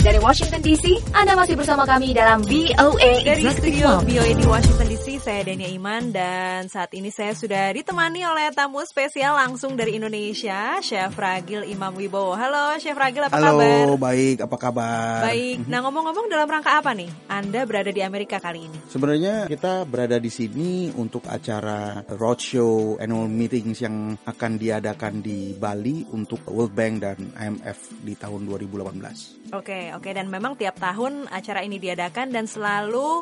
Dari Washington DC, Anda masih bersama kami dalam VOA Dari Executive studio Club. VOA di Washington DC, saya Dania Iman dan saat ini saya sudah ditemani oleh tamu spesial langsung dari Indonesia, Chef Ragil Imam Wibowo. Halo Chef Ragil, apa kabar? Halo, baik, apa kabar? Baik, nah ngomong-ngomong dalam rangka apa nih Anda berada di Amerika kali ini? Sebenarnya kita berada di sini untuk acara roadshow annual meetings yang akan diadakan di Bali untuk World Bank dan IMF di tahun 2018. Oke, dan memang tiap tahun acara ini diadakan dan selalu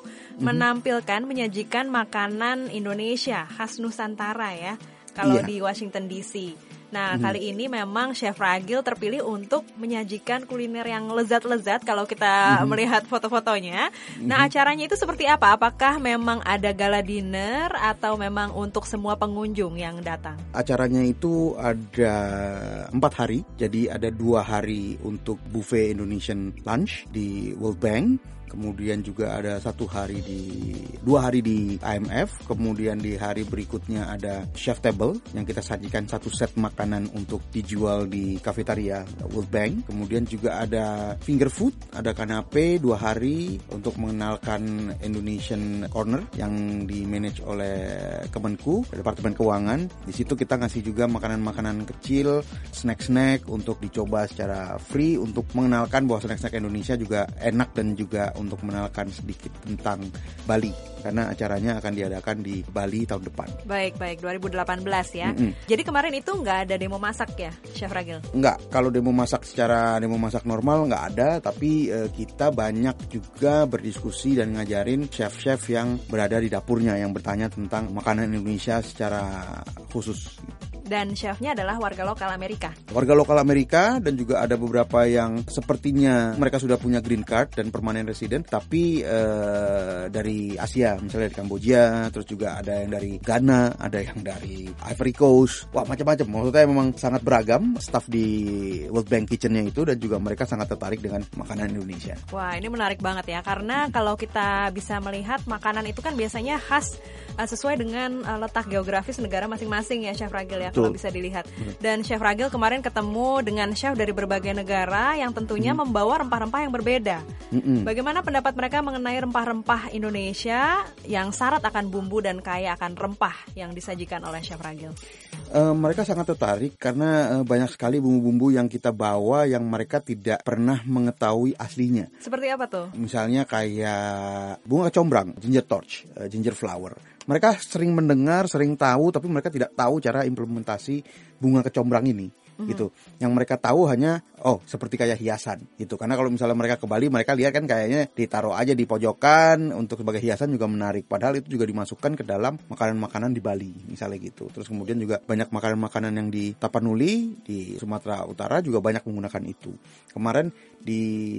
menyajikan makanan Indonesia khas Nusantara ya, kalau di Washington DC. Nah, kali ini memang Chef Ragil terpilih untuk menyajikan kuliner yang lezat-lezat kalau kita melihat foto-fotonya. Nah, acaranya itu seperti apa? Apakah memang ada gala dinner atau memang untuk semua pengunjung yang datang? Acaranya itu ada 4 hari, jadi ada 2 hari untuk buffet Indonesian lunch di World Bank. Kemudian juga ada 2 hari di IMF. Kemudian di hari berikutnya ada chef table yang kita sajikan 1 set makanan untuk dijual di kafetaria World Bank. Kemudian juga ada finger food, ada kanape 2 hari untuk mengenalkan Indonesian Corner yang di-manage oleh Kemenku, Departemen Keuangan. Di situ kita ngasih juga makanan-makanan kecil, snack-snack untuk dicoba secara free untuk mengenalkan bahwa snack-snack Indonesia juga enak dan juga untuk mengenalkan sedikit tentang Bali karena acaranya akan diadakan di Bali tahun depan. Baik, 2018 ya. Jadi kemarin itu nggak ada demo masak ya, Chef Ragil? Enggak, kalau demo masak normal nggak ada, tapi kita banyak juga berdiskusi dan ngajarin chef-chef yang berada di dapurnya yang bertanya tentang makanan Indonesia secara khusus. Dan chefnya adalah warga lokal Amerika. Warga lokal Amerika dan juga ada beberapa yang sepertinya mereka sudah punya green card dan permanent resident, tapi dari Asia, misalnya dari Kamboja, terus juga ada yang dari Ghana, ada yang dari Ivory Coast, wah macam-macam. Maksudnya memang sangat beragam staff di World Bank Kitchen-nya itu dan juga mereka sangat tertarik dengan makanan Indonesia. Wah, ini menarik banget ya karena kalau kita bisa melihat makanan itu kan biasanya khas sesuai dengan letak geografis negara masing-masing ya Chef Ragil ya. Kalau bisa dilihat. Dan Chef Ragil kemarin ketemu dengan chef dari berbagai negara yang tentunya membawa rempah-rempah yang berbeda. Bagaimana pendapat mereka mengenai rempah-rempah Indonesia yang syarat akan bumbu dan kaya akan rempah yang disajikan oleh Chef Ragil? Mereka sangat tertarik karena banyak sekali bumbu-bumbu yang kita bawa yang mereka tidak pernah mengetahui aslinya. Seperti apa tuh? Misalnya kayak bunga kecombrang, ginger torch, ginger flower. Mereka sering mendengar, sering tahu, tapi mereka tidak tahu cara implementasi bunga kecombrang ini. Gitu. Yang mereka tahu hanya seperti kayak hiasan gitu. Karena kalau misalnya mereka ke Bali, mereka lihat kan kayaknya ditaruh aja di pojokan untuk sebagai hiasan juga menarik. Padahal itu juga dimasukkan ke dalam makanan-makanan di Bali misalnya gitu. Terus kemudian juga banyak makanan-makanan yang di Tapanuli, di Sumatera Utara juga banyak menggunakan itu. Kemarin di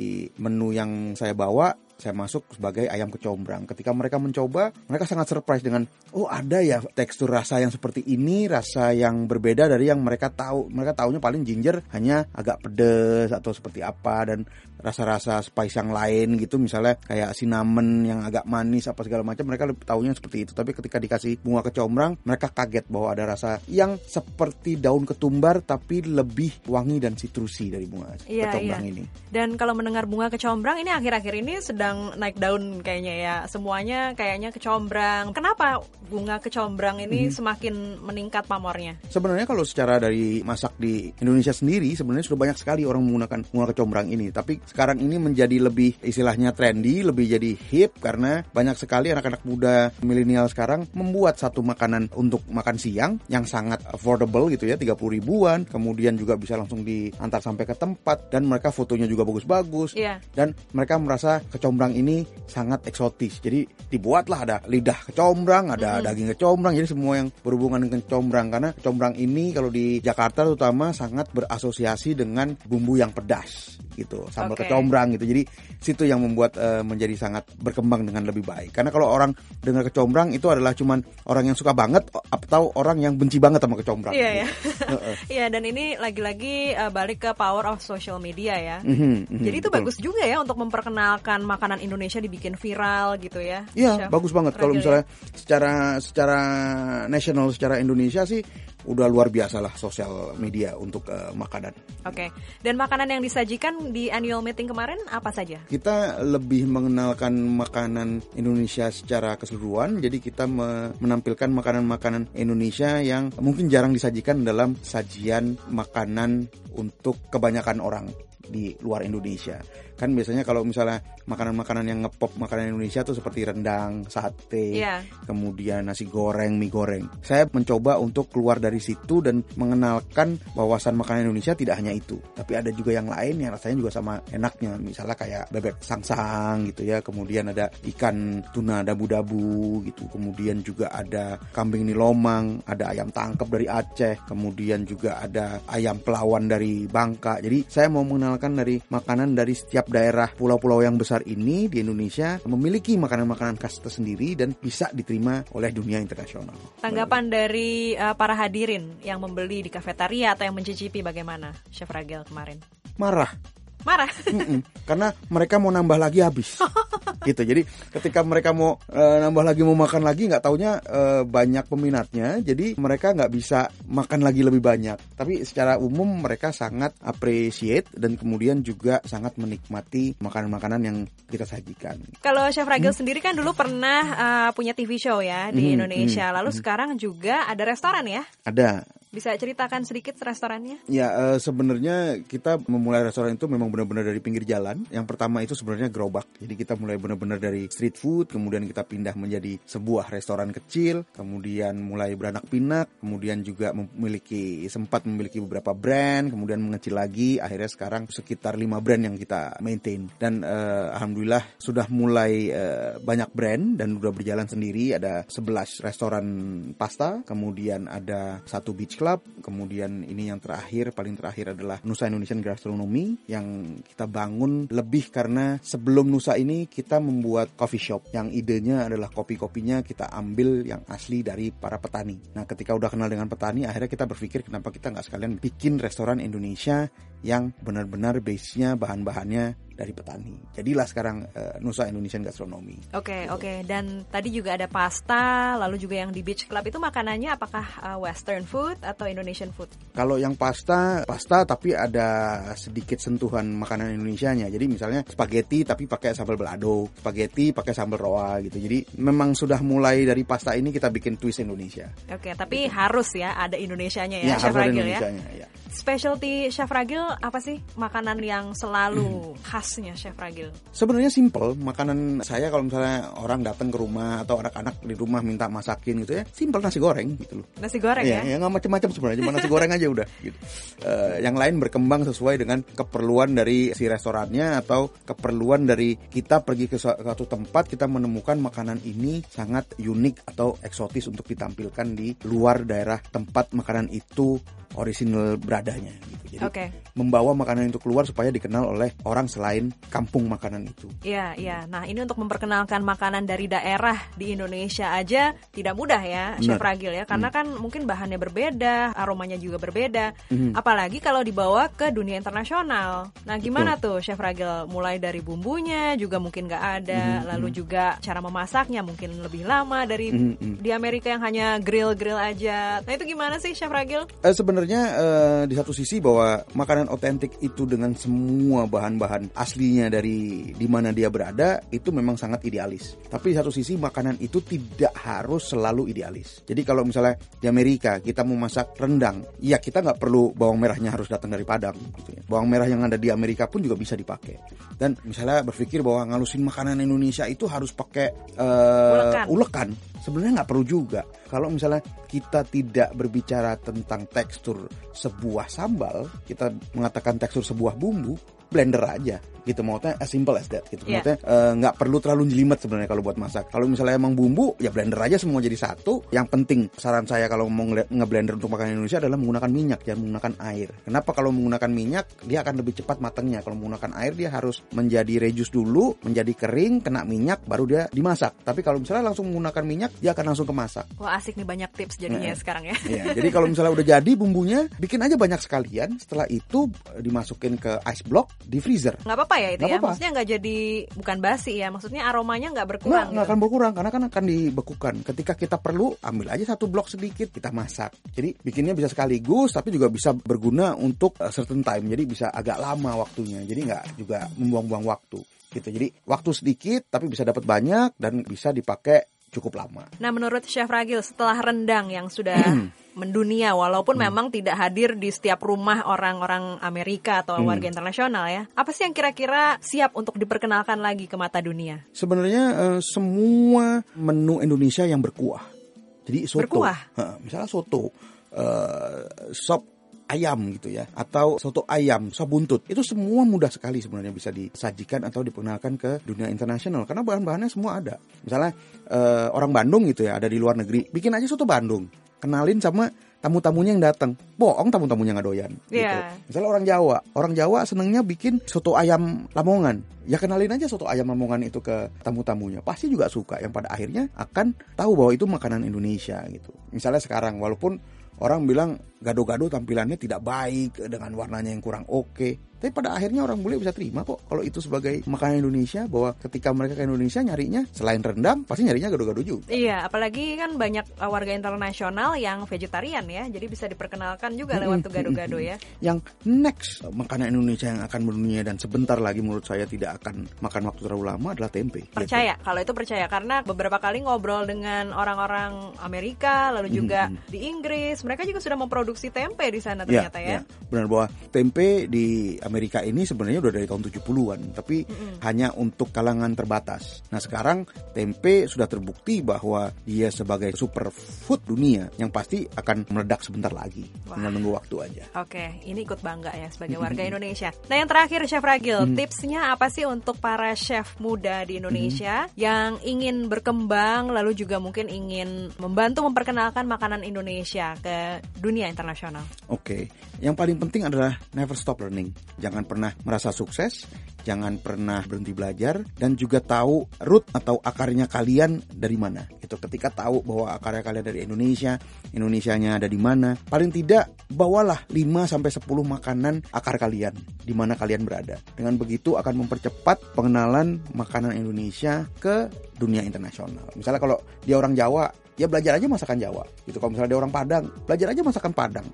menu yang saya bawa, saya masuk sebagai ayam kecombrang. Ketika mereka mencoba, mereka sangat surprise dengan ada ya tekstur rasa yang seperti ini, rasa yang berbeda dari yang mereka tahu. Mereka taunya paling ginger hanya agak pedas atau seperti apa, dan rasa-rasa spice yang lain gitu, misalnya kayak cinnamon yang agak manis apa segala macam, mereka taunya seperti itu. Tapi ketika dikasih bunga kecombrang, mereka kaget bahwa ada rasa yang seperti daun ketumbar tapi lebih wangi dan sitrusi dari bunga kecombrang ini. Dan kalau mendengar bunga kecombrang ini akhir-akhir ini sedang naik daun kayaknya ya. Semuanya kayaknya kecombrang. Kenapa bunga kecombrang ini semakin meningkat pamornya? Sebenarnya kalau secara dari masak di Indonesia sendiri, sebenarnya sudah banyak sekali orang menggunakan bunga kecombrang ini. Tapi sekarang ini menjadi lebih istilahnya trendy, lebih jadi hip karena banyak sekali anak-anak muda milenial sekarang membuat satu makanan untuk makan siang yang sangat affordable gitu ya, 30 ribuan. Kemudian juga bisa langsung diantar sampai ke tempat dan mereka fotonya juga bagus-bagus. Dan mereka merasa kecombrang ini sangat eksotis. Jadi dibuatlah ada lidah kecombrang, ada daging kecombrang, jadi semua yang berhubungan dengan kecombrang. Karena kecombrang ini kalau di Jakarta terutama sangat berasosiasi dengan bumbu yang pedas gitu, sambal kecombrang gitu. Jadi situ yang membuat menjadi sangat berkembang dengan lebih baik. Karena kalau orang dengar kecombrang itu adalah cuman orang yang suka banget atau orang yang benci banget sama kecombrang. Iya, gitu. Iya, dan ini lagi-lagi balik ke power of social media ya. Jadi itu bagus juga ya untuk memperkenalkan makanan Indonesia dibikin viral gitu ya. Iya, bagus banget. Kalau misalnya secara nasional, secara Indonesia sih udah luar biasa lah sosial media untuk makanan. Oke. Dan makanan yang disajikan di annual meeting kemarin apa saja? Kita lebih mengenalkan makanan Indonesia secara keseluruhan. Jadi kita menampilkan makanan-makanan Indonesia yang mungkin jarang disajikan dalam sajian makanan untuk kebanyakan orang di luar Indonesia. Kan biasanya kalau misalnya makanan-makanan yang ngepop makanan Indonesia tuh seperti rendang, sate, kemudian nasi goreng, mie goreng. Saya mencoba untuk keluar dari situ dan mengenalkan wawasan makanan Indonesia tidak hanya itu, tapi ada juga yang lain yang rasanya juga sama enaknya. Misalnya kayak bebek sangsang gitu ya, kemudian ada ikan tuna dabu-dabu gitu, kemudian juga ada kambing nilomang, ada ayam tangkep dari Aceh, kemudian juga ada ayam pelawan dari Bangka. Jadi saya mau mengenalkan dari makanan dari setiap daerah pulau-pulau yang besar ini di Indonesia memiliki makanan-makanan khas tersendiri dan bisa diterima oleh dunia internasional. Tanggapan dari para hadirin yang membeli di kafetaria atau yang mencicipi bagaimana, Chef Ragil kemarin? Marah. Karena mereka mau nambah lagi habis. Gitu. Jadi ketika mereka mau nambah lagi, mau makan lagi, nggak taunya banyak peminatnya, jadi mereka nggak bisa makan lagi lebih banyak. Tapi secara umum mereka sangat appreciate dan kemudian juga sangat menikmati makanan-makanan yang kita sajikan. Kalau Chef Ragil sendiri kan dulu pernah punya TV show ya di Indonesia, lalu sekarang juga ada restoran ya? Ada. Bisa ceritakan sedikit restorannya? Ya, sebenarnya kita memulai restoran itu memang benar-benar dari pinggir jalan. Yang pertama itu sebenarnya gerobak. Jadi kita mulai benar-benar dari street food, kemudian kita pindah menjadi sebuah restoran kecil, kemudian mulai beranak pinak, kemudian juga sempat memiliki beberapa brand, kemudian mengecil lagi, akhirnya sekarang sekitar 5 brand yang kita maintain. Dan alhamdulillah sudah mulai banyak brand dan sudah berjalan sendiri. Ada 11 restoran pasta, kemudian ada 1 beach club, kemudian ini yang paling terakhir adalah Nusa Indonesian Gastronomy yang kita bangun lebih karena sebelum Nusa ini kita membuat coffee shop yang idenya adalah kopi-kopinya kita ambil yang asli dari para petani. Nah, ketika udah kenal dengan petani, akhirnya kita berpikir kenapa kita nggak sekalian bikin restoran Indonesia yang benar-benar base-nya bahan-bahannya dari petani. Jadilah sekarang Nusa Indonesian Gastronomy. Oke. Dan tadi juga ada pasta, lalu juga yang di Beach Club itu makanannya apakah Western food atau Indonesian food? Kalau yang pasta tapi ada sedikit sentuhan makanan Indonesianya. Jadi misalnya spaghetti tapi pakai sambal balado, spaghetti pakai sambal roa gitu. Jadi memang sudah mulai dari pasta ini kita bikin twist Indonesia. Oke, tapi gitu. Harus ya ada Indonesianya ya, Chef Ragil ya. Specialty Chef Ragil apa sih makanan yang selalu khasnya Chef Ragil? Sebenarnya simple. Makanan saya kalau misalnya orang datang ke rumah atau anak-anak di rumah minta masakin gitu ya, simple, nasi goreng gitu loh. Nasi goreng ya? Ya nggak macam-macam sebenarnya, cuma nasi goreng aja udah. Gitu. Yang lain berkembang sesuai dengan keperluan dari si restorannya atau keperluan dari kita pergi ke suatu tempat, kita menemukan makanan ini sangat unik atau eksotis untuk ditampilkan di luar daerah tempat makanan itu original beradanya gitu. Jadi membawa makanan itu keluar supaya dikenal oleh orang selain kampung makanan itu. Iya. Nah, ini untuk memperkenalkan makanan dari daerah di Indonesia aja tidak mudah ya, Chef Ragil ya, karena kan mungkin bahannya berbeda, aromanya juga berbeda. Apalagi kalau dibawa ke dunia internasional. Nah, gimana tuh Chef Ragil? Mulai dari bumbunya juga mungkin nggak ada, lalu juga cara memasaknya mungkin lebih lama dari di Amerika yang hanya grill aja. Nah, itu gimana sih Chef Ragil? Sebenarnya di satu sisi bahwa makanan otentik itu dengan semua bahan-bahan aslinya dari di mana dia berada itu memang sangat idealis. Tapi di satu sisi makanan itu tidak harus selalu idealis. Jadi kalau misalnya di Amerika kita mau masak rendang, ya kita nggak perlu bawang merahnya harus datang dari Padang gitu ya. Bawang merah yang ada di Amerika pun juga bisa dipakai. Dan misalnya berpikir bahwa ngalusin makanan Indonesia itu harus pakai ulekan. Sebenarnya nggak perlu juga. Kalau misalnya kita tidak berbicara tentang tekstur sebuah sambal, kita mengatakan tekstur sebuah bumbu, blender aja gitu, maksudnya as simple as that gitu. Maksudnya nggak perlu terlalu jelimet sebenarnya kalau buat masak. Kalau misalnya emang bumbu, ya blender aja semua jadi satu. Yang penting saran saya kalau mau ngeblender untuk makanan Indonesia adalah menggunakan minyak, jangan menggunakan air. Kenapa? Kalau menggunakan minyak dia akan lebih cepat matangnya. Kalau menggunakan air dia harus menjadi reduce dulu, menjadi kering, kena minyak baru dia dimasak. Tapi kalau misalnya langsung menggunakan minyak, dia akan langsung kemasak. Wah, asik nih, banyak tips jadinya sekarang ya. Iya, jadi kalau misalnya udah jadi bumbunya, bikin aja banyak sekalian. Setelah itu dimasukin ke ice block, di freezer. Nggak apa-apa ya itu Nggak ya? apa-apa. Maksudnya nggak jadi, bukan basi ya? Maksudnya aromanya nggak berkurang Nggak gitu? akan berkurang karena kan akan dibekukan. Ketika kita perlu, ambil aja 1 blok sedikit, kita masak. Jadi bikinnya bisa sekaligus, tapi juga bisa berguna untuk certain time. Jadi bisa agak lama waktunya. Jadi nggak juga membuang-buang waktu gitu. Jadi waktu sedikit, tapi bisa dapat banyak dan bisa dipakai cukup lama. Nah, menurut Chef Ragil, setelah rendang yang sudah mendunia, walaupun memang tidak hadir di setiap rumah orang-orang Amerika atau warga internasional ya, apa sih yang kira-kira siap untuk diperkenalkan lagi ke mata dunia? Sebenarnya semua menu Indonesia yang berkuah. Jadi soto, Berkuah? Misalnya soto, sop ayam gitu ya, atau soto ayam, sop buntut, itu semua mudah sekali sebenarnya bisa disajikan atau diperkenalkan ke dunia internasional karena bahan-bahannya semua ada. Misalnya orang Bandung gitu ya, ada di luar negeri, bikin aja soto Bandung, kenalin sama tamu-tamunya yang datang, bohong tamu-tamunya nggak doyan gitu. Misalnya orang Jawa senengnya bikin soto ayam Lamongan, ya kenalin aja soto ayam Lamongan itu ke tamu-tamunya, pasti juga suka, yang pada akhirnya akan tahu bahwa itu makanan Indonesia gitu. Misalnya sekarang walaupun orang bilang gado-gado tampilannya tidak baik dengan warnanya yang kurang oke, tapi pada akhirnya orang bule bisa terima kok kalau itu sebagai makanan Indonesia, bahwa ketika mereka ke Indonesia nyarinya selain rendang pasti nyarinya gado-gado juga. Iya, apalagi kan banyak warga internasional yang vegetarian ya, jadi bisa diperkenalkan juga lewat gado-gado ya. Yang next makanan Indonesia yang akan mendunia dan sebentar lagi menurut saya tidak akan makan waktu terlalu lama adalah tempe. Percaya, kalau itu percaya, karena beberapa kali ngobrol dengan orang-orang Amerika, lalu juga di Inggris, mereka juga sudah memproduksi tempe di sana ternyata ya. Benar bahwa tempe di Amerika ini sebenarnya udah dari tahun 70-an, tapi hanya untuk kalangan terbatas. Nah sekarang tempe sudah terbukti bahwa dia sebagai superfood dunia yang pasti akan meledak sebentar lagi. Tinggal nunggu waktu aja. Oke, ini ikut bangga ya sebagai warga Indonesia. Nah yang terakhir Chef Ragil, tipsnya apa sih untuk para chef muda di Indonesia yang ingin berkembang, lalu juga mungkin ingin membantu memperkenalkan makanan Indonesia ke dunia internasional? Oke, yang paling penting adalah never stop learning. Jangan pernah merasa sukses, jangan pernah berhenti belajar, dan juga tahu root atau akarnya kalian dari mana. Itu ketika tahu bahwa akarnya kalian dari Indonesia, Indonesianya ada di mana, paling tidak bawalah 5-10 makanan akar kalian di mana kalian berada. Dengan begitu akan mempercepat pengenalan makanan Indonesia ke dunia internasional. Misalnya kalau dia orang Jawa, ya belajar aja masakan Jawa gitu. Kalau misalnya dia orang Padang, belajar aja masakan Padang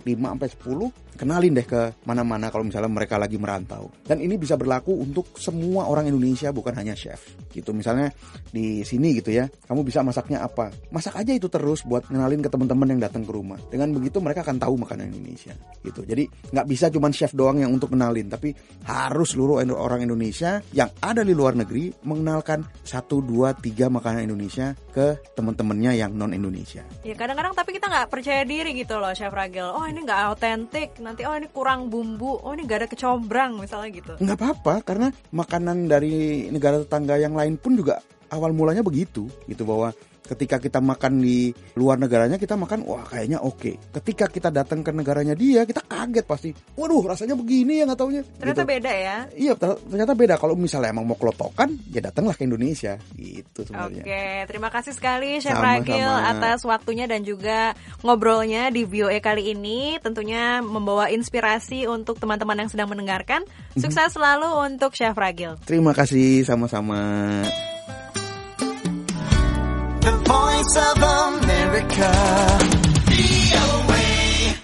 5-10, kenalin deh ke mana-mana kalau misalnya mereka lagi merantau. Dan ini bisa berlaku untuk semua orang Indonesia, bukan hanya chef gitu. Misalnya di sini gitu ya, kamu bisa masaknya apa, masak aja itu terus buat kenalin ke teman-teman yang datang ke rumah. Dengan begitu mereka akan tahu makanan Indonesia gitu. Jadi nggak bisa cuma chef doang yang untuk kenalin, tapi harus seluruh orang Indonesia yang ada di luar negeri mengenalkan 1, 2, 3 makanan Indonesia ke teman-temannya yang non Indonesia. Ya kadang-kadang tapi kita nggak percaya diri gitu loh Chef Ragil. Oh ini nggak autentik, nanti oh ini kurang bumbu, oh ini nggak ada kecombrang misalnya gitu. Nggak apa-apa, karena makanan dari negara tetangga yang lain pun juga awal mulanya begitu gitu, bahwa ketika kita makan di luar negaranya kita makan, wah kayaknya oke. Ketika kita datang ke negaranya dia, kita kaget pasti. Waduh, rasanya begini ya nggak taunya. Ternyata gitu. beda ya. Iya, ternyata beda. Kalau misalnya emang mau kelotokan, ya datanglah ke Indonesia. Gitu sebenarnya. Oke, terima kasih sekali Chef Sama-sama. Ragil atas waktunya dan juga ngobrolnya di VOA kali ini. Tentunya membawa inspirasi untuk teman-teman yang sedang mendengarkan. Sukses selalu untuk Chef Ragil. Terima kasih, sama-sama. The Voice of America.